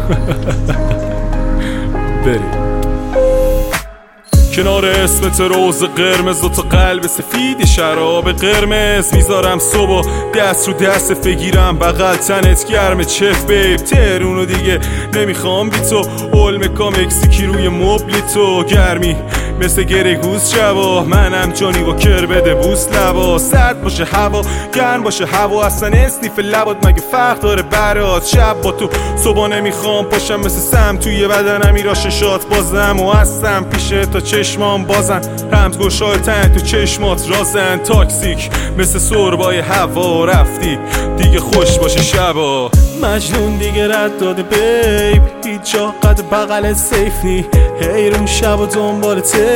بریم کنار اسمت روز قرمز و تا قلب سفید شراب قرمز میذارم صبح دست رو دست بگیرم بغل تنت گرم چف بیب ترونو دیگه نمیخوام بی تو اولمکا مکسیکی روی مبلی تو گرمی مثل گریگوز شبا منم جانی با کر بده بوس لبا سرد باشه هوا گرم باشه هوا اصلا اسنیف لبات مگه فرق داره برات شب با تو صبح نمیخوام پاشم مثل سم توی بدنم ایرا ششات بازم و هستم پیشه تا چشمام بازن رمز گشای تن تو چشمات رازن تاکسیک مثل سربای هوا رفتی دیگه خوش باشه شبا مجنون دیگه رد داده بیب هیچ جا قد بغل سیف نی حیرون شب و دنبال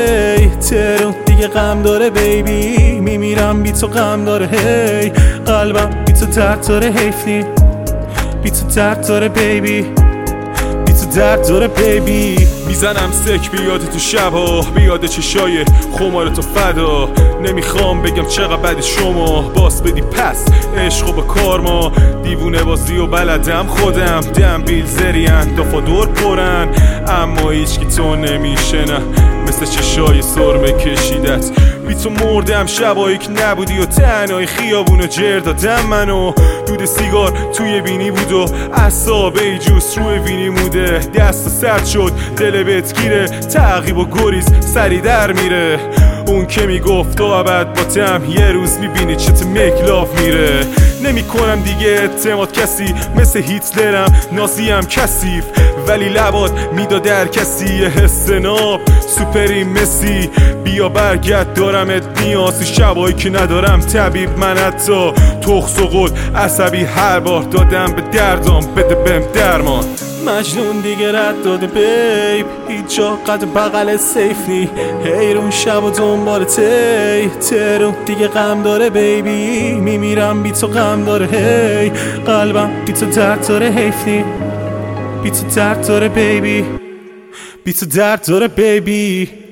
ترون دیگه غم داره بیبی میمیرم بی تو غم داره هی قلبم بی تو درد داره حیف نی بی تو درد داره بیبی بی تو درد داره بیبی میزنم سک بیاد تو شبا بیاد چشای خمار تو فدا نمیخوام بگم چقدر بد شما باس بدی پس عشق و با کار ما دیوونه بازی و بلدم خودم دنبیل زرین دفا دور پرن اما هیچ کی تو نمیشه نه مثل چشای سرمه کشیدت بی تو مردم شبایی که نبودی و تنهای خیابونو جر دادم منو دود سیگار توی بینی بود و عصابه جوس روی وینی موده دست سرد شد دل بهت گیره تعقیب و گریز سری در میره اون که میگفت تو ابد با تم یه روز میبینی چت مکلاف میره نمی کنم دیگه اعتماد کسی مثل هیتلرم نازیم کثیف ولی لبات میداد هر کسی یه حس ناب سوپری مسی بیا برگرد دارمت نیازی شبایی که ندارم طبیب من حتی تخس و قد عصبی هر بار دادم به دردام بده بهم درمان مجنون دیگه رد داده بیب هیچ جا قد بغل سیف نی حیرون شب و دنبال ترون دیگه غم داره بیبی میمیرم بی تو غم داره هی قلبم بی تو درد داره حیف نی بی تو درد داره بیبی بی تو درد داره بیبی